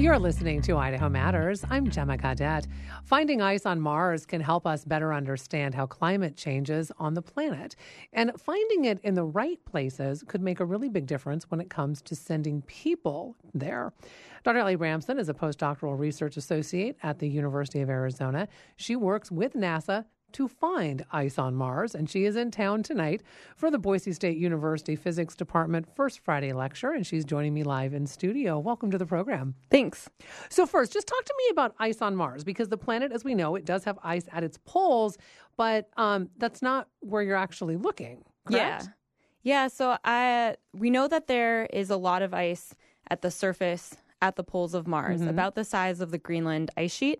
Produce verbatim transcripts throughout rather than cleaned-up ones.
You're listening to Idaho Matters. I'm Gemma Cadet. Finding ice on Mars can help us better understand how climate changes on the planet. And finding it in the right places could make a really big difference when it comes to sending people there. Doctor Ellie Bramson is a postdoctoral research associate at the University of Arizona. She works with NASA to find ice on Mars, and she is in town tonight for the Boise State University Physics Department First Friday Lecture, and she's joining me live in studio. Welcome to the program. Thanks. So first, just talk to me about ice on Mars, because the planet, as we know, it does have ice at its poles, but um, that's not where you're actually looking, correct? Yeah. Yeah, so I, we know that there is a lot of ice at the surface at the poles of Mars, mm-hmm. about the size of the Greenland ice sheet.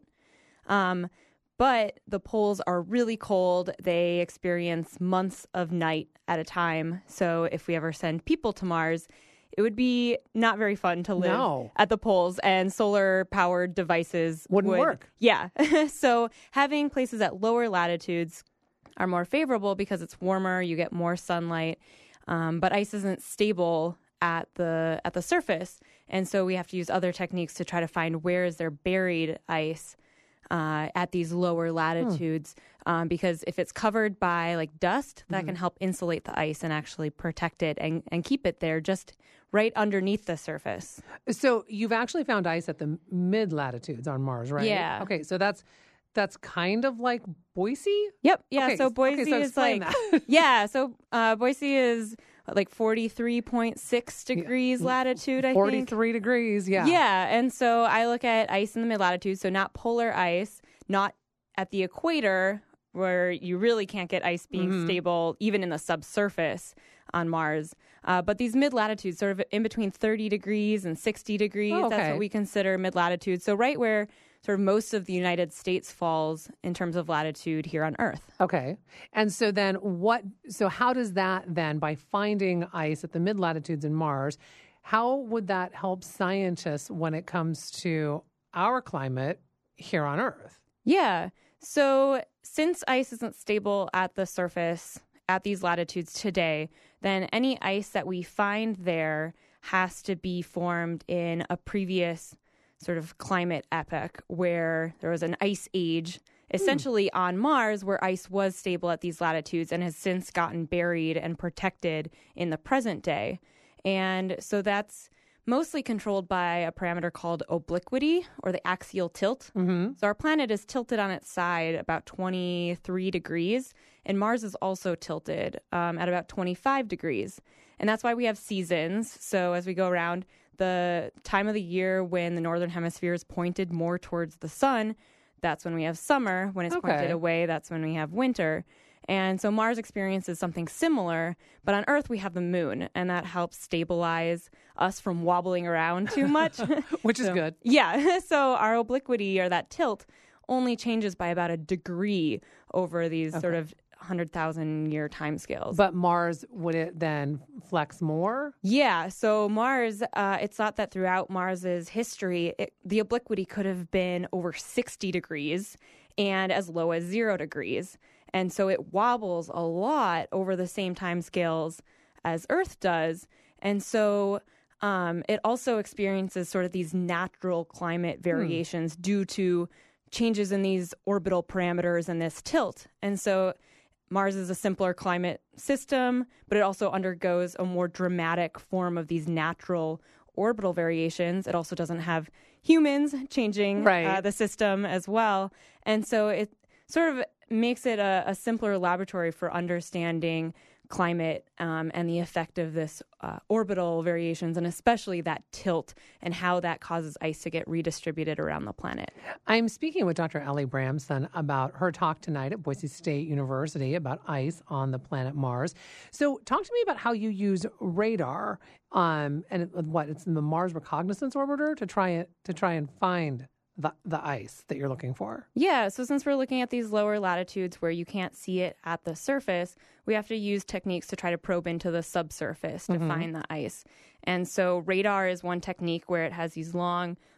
Um But the poles are really cold. They experience months of night at a time. So if we ever send people to Mars, it would be not very fun to live no. at the poles, and solar-powered devices wouldn't would, work. Yeah. So having places at lower latitudes are more favorable because it's warmer, you get more sunlight, um, but ice isn't stable at the at the surface. And so we have to use other techniques to try to find where is there buried ice Uh, at these lower latitudes, hmm. um, because if it's covered by like dust, that mm-hmm. can help insulate the ice and actually protect it and, and keep it there just right underneath the surface. So you've actually found ice at the mid latitudes on Mars, right? Yeah. Okay, so that's that's kind of like Boise? Yep. Yeah. Okay, so Boise okay, so is like that. yeah. So uh, Boise is like forty-three point six degrees yeah. latitude, I forty-three think. forty-three degrees, yeah. Yeah, and so I look at ice in the mid-latitude, so not polar ice, not at the equator, where you really can't get ice being mm-hmm. stable, even in the subsurface on Mars. Uh, but these mid-latitudes, sort of in between thirty degrees and sixty degrees, oh, okay. that's what we consider mid-latitude. So right where sort of most of the United States falls in terms of latitude here on Earth. Okay. And so then what, so how does that then, by finding ice at the mid-latitudes in Mars, how would that help scientists when it comes to our climate here on Earth? Yeah. So since ice isn't stable at the surface at these latitudes today, then any ice that we find there has to be formed in a previous sort of climate epoch where there was an ice age essentially hmm. on Mars, where ice was stable at these latitudes and has since gotten buried and protected in the present day. And so that's mostly controlled by a parameter called obliquity, or the axial tilt. Mm-hmm. So our planet is tilted on its side about twenty-three degrees, and Mars is also tilted um, at about twenty-five degrees. And that's why we have seasons. So as we go around, the time of the year when the northern hemisphere is pointed more towards the sun, that's when we have summer. When it's okay. pointed away, that's when we have winter. And so Mars experiences something similar, but on Earth we have the moon, and that helps stabilize us from wobbling around too much. Which is so, good. Yeah. So our obliquity, or that tilt, only changes by about a degree over these okay. sort of one hundred thousand year timescales. But Mars, would it then flex more? Yeah. So Mars, uh, it's thought that throughout Mars's history, it, the obliquity could have been over sixty degrees and as low as zero degrees. And so it wobbles a lot over the same time scales as Earth does. And so um, it also experiences sort of these natural climate variations hmm. due to changes in these orbital parameters and this tilt. And so Mars is a simpler climate system, but it also undergoes a more dramatic form of these natural orbital variations. It also doesn't have humans changing right. uh, the system as well. And so it sort of makes it a, a simpler laboratory for understanding climate um, and the effect of this uh, orbital variations, and especially that tilt and how that causes ice to get redistributed around the planet. I'm speaking with Doctor Ellie Bramson about her talk tonight at Boise State University about ice on the planet Mars. So talk to me about how you use radar um, and what it's in the Mars Reconnaissance Orbiter to try it to try and find the the ice that you're looking for. Yeah, so since we're looking at these lower latitudes where you can't see it at the surface, we have to use techniques to try to probe into the subsurface to mm-hmm. find the ice. And so radar is one technique where it has these long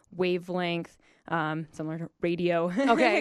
wavelength, um, similar to radio. Okay.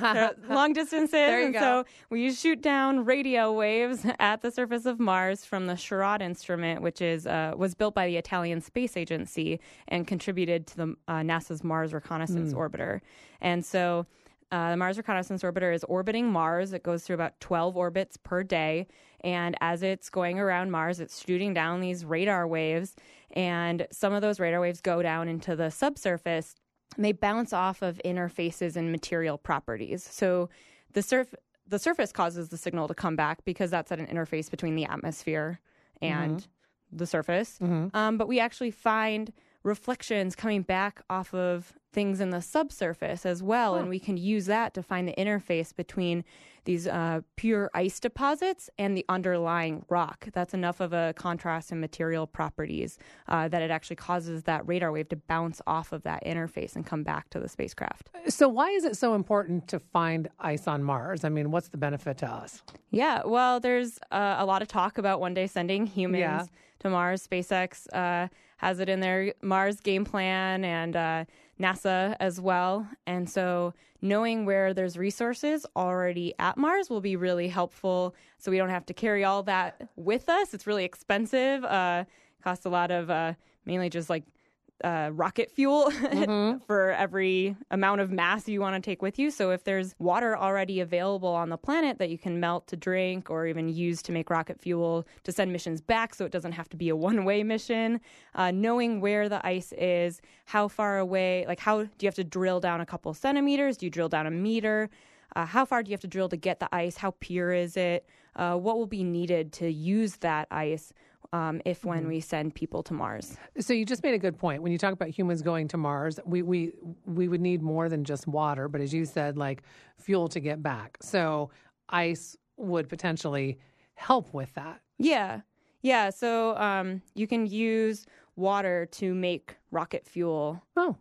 Long distances. There you and go. So we shoot down radio waves at the surface of Mars from the Sherrod instrument, which is uh, was built by the Italian Space Agency and contributed to the uh, NASA's Mars Reconnaissance Mm. Orbiter. And so uh, the Mars Reconnaissance Orbiter is orbiting Mars. It goes through about twelve orbits per day. And as it's going around Mars, it's shooting down these radar waves. And some of those radar waves go down into the subsurface. And they bounce off of interfaces and material properties. So the surf the surface causes the signal to come back because that's at an interface between the atmosphere and mm-hmm. the surface. Mm-hmm. Um, but we actually find reflections coming back off of things in the subsurface as well. Huh. And we can use that to find the interface between these uh, pure ice deposits and the underlying rock. That's enough of a contrast in material properties uh, that it actually causes that radar wave to bounce off of that interface and come back to the spacecraft. So why is it so important to find ice on Mars? I mean, what's the benefit to us? Yeah, well, there's uh, a lot of talk about one day sending humans Yeah. to Mars. SpaceX uh, has it in their Mars game plan, and uh, NASA as well. And so knowing where there's resources already at Mars will be really helpful, so we don't have to carry all that with us. It's really expensive. Uh, costs a lot of uh, mainly just like uh, rocket fuel mm-hmm. for every amount of mass you want to take with you. So if there's water already available on the planet that you can melt to drink or even use to make rocket fuel to send missions back so it doesn't have to be a one-way mission, uh, knowing where the ice is, how far away, like how do you have to drill down a couple centimeters? Do you drill down a meter? Uh, how far do you have to drill to get the ice? How pure is it? Uh, what will be needed to use that ice um, if when mm-hmm. we send people to Mars? So you just made a good point. When you talk about humans going to Mars, we, we, we would need more than just water, but as you said, like fuel to get back. So ice would potentially help with that. Yeah. Yeah. So um, you can use water to make rocket fuel. Oh.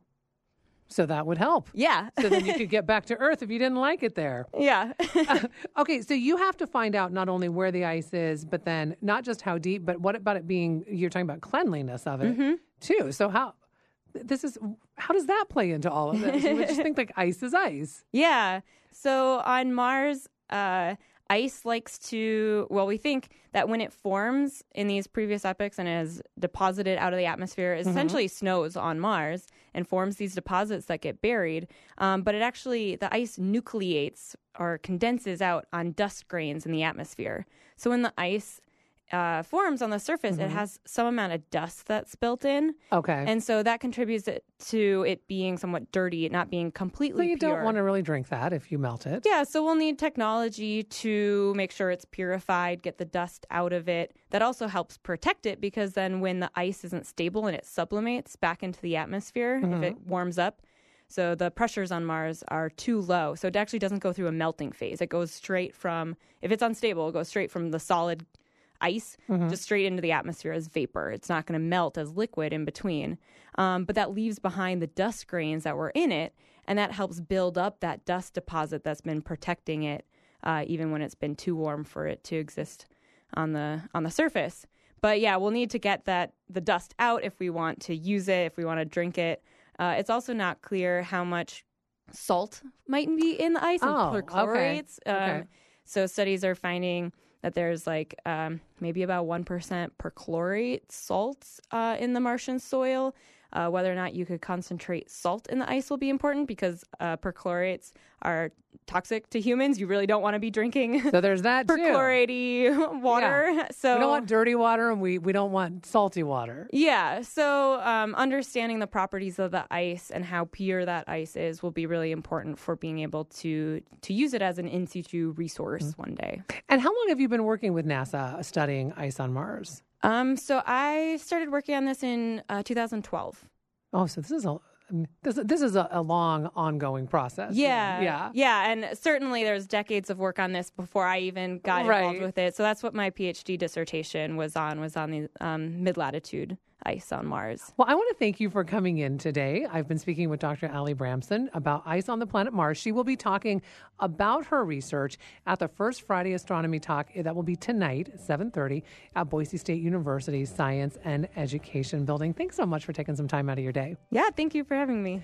So that would help. Yeah. So then you could get back to Earth if you didn't like it there. Yeah. uh, okay, so you have to find out not only where the ice is, but then not just how deep, but what about it being, you're talking about cleanliness of it mm-hmm. too. So how, this is, how does that play into all of this? You would just think like ice is ice. Yeah. So on Mars, uh, ice likes to, well, we think that when it forms in these previous epochs and is deposited out of the atmosphere, it mm-hmm. essentially snows on Mars and forms these deposits that get buried. Um, but it actually, the ice nucleates or condenses out on dust grains in the atmosphere. So when the ice uh, forms on the surface, mm-hmm. it has some amount of dust that's built in. Okay. And so that contributes it to it being somewhat dirty, not being completely pure. So you pure. don't want to really drink that if you melt it. Yeah, so we'll need technology to make sure it's purified, get the dust out of it. That also helps protect it because then when the ice isn't stable and it sublimates back into the atmosphere, mm-hmm. if it warms up, so the pressures on Mars are too low. So it actually doesn't go through a melting phase. It goes straight from, if it's unstable, it goes straight from the solid ice mm-hmm. just straight into the atmosphere as vapor. It's not going to melt as liquid in between. Um, but that leaves behind the dust grains that were in it, and that helps build up that dust deposit that's been protecting it, uh, even when it's been too warm for it to exist on the on the surface. But yeah, we'll need to get that the dust out if we want to use it, if we want to drink it. Uh, it's also not clear how much salt might be in the ice and oh, perchlorates. Okay. Um, okay. So studies are finding that there's like um, maybe about one percent perchlorate salts uh, in the Martian soil. Uh, whether or not you could concentrate salt in the ice will be important because uh, perchlorates are toxic to humans. You really don't want to be drinking so there's that perchlorate water. Yeah. So we don't want dirty water and we, we don't want salty water. Yeah. So um, understanding the properties of the ice and how pure that ice is will be really important for being able to to use it as an in situ resource mm-hmm. one day. And how long have you been working with NASA studying ice on Mars? Um, so I started working on this in uh, two thousand twelve. Oh, so this is a this this is a, a long ongoing process. Yeah, yeah, yeah, and certainly there's decades of work on this before I even got right. involved with it. So that's what my PhD dissertation was on was on the um, mid-latitude ice on Mars. Well, I want to thank you for coming in today. I've been speaking with Doctor Allie Bramson about ice on the planet Mars. She will be talking about her research at the first Friday Astronomy Talk. That will be tonight at seven thirty at Boise State University's Science and Education Building. Thanks so much for taking some time out of your day. Yeah, thank you for having me.